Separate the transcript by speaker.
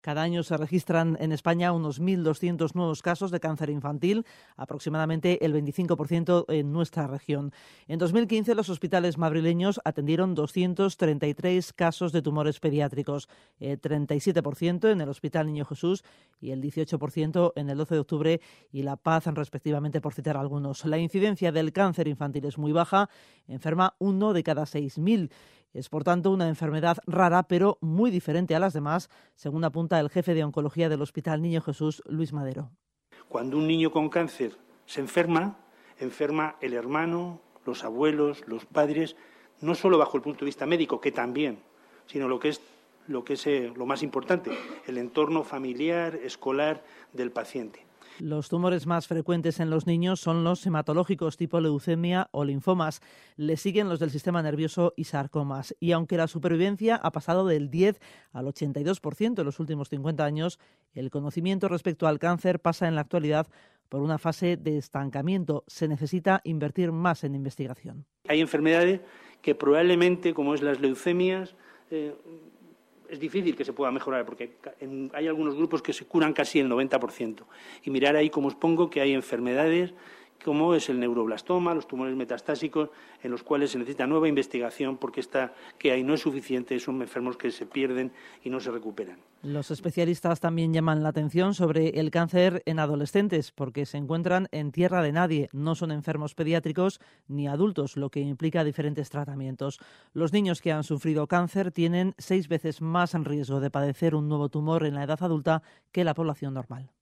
Speaker 1: Cada año se registran en España unos 1.200 nuevos casos de cáncer infantil, aproximadamente el 25% en nuestra región. En 2015 los hospitales madrileños atendieron 233 casos de tumores pediátricos, el 37% en el Hospital Niño Jesús y el 18% en el 12 de octubre y La Paz, respectivamente, por citar algunos. La incidencia del cáncer infantil es muy baja, enferma 1 de cada 6.000. Es, por tanto, una enfermedad rara, pero muy diferente a las demás, según apunta el jefe de oncología del Hospital Niño Jesús, Luis Madero.
Speaker 2: Cuando un niño con cáncer se enferma el hermano, los abuelos, los padres, no solo bajo el punto de vista médico, que también, sino lo que es lo más importante, el entorno familiar, escolar del paciente.
Speaker 1: Los tumores más frecuentes en los niños son los hematológicos tipo leucemia o linfomas. Le siguen los del sistema nervioso y sarcomas. Y aunque la supervivencia ha pasado del 10 al 82% en los últimos 50 años, el conocimiento respecto al cáncer pasa en la actualidad por una fase de estancamiento. Se necesita invertir más en investigación.
Speaker 2: Hay enfermedades que probablemente, como es las leucemias, es difícil que se pueda mejorar porque hay algunos grupos que se curan casi el 90%. Y mirar ahí, como os pongo, que hay enfermedades como es el neuroblastoma, los tumores metastásicos, en los cuales se necesita nueva investigación porque esta que hay no es suficiente, son enfermos que se pierden y no se recuperan.
Speaker 1: Los especialistas también llaman la atención sobre el cáncer en adolescentes porque se encuentran en tierra de nadie, no son enfermos pediátricos ni adultos, lo que implica diferentes tratamientos. Los niños que han sufrido cáncer tienen 6 veces más en riesgo de padecer un nuevo tumor en la edad adulta que la población normal.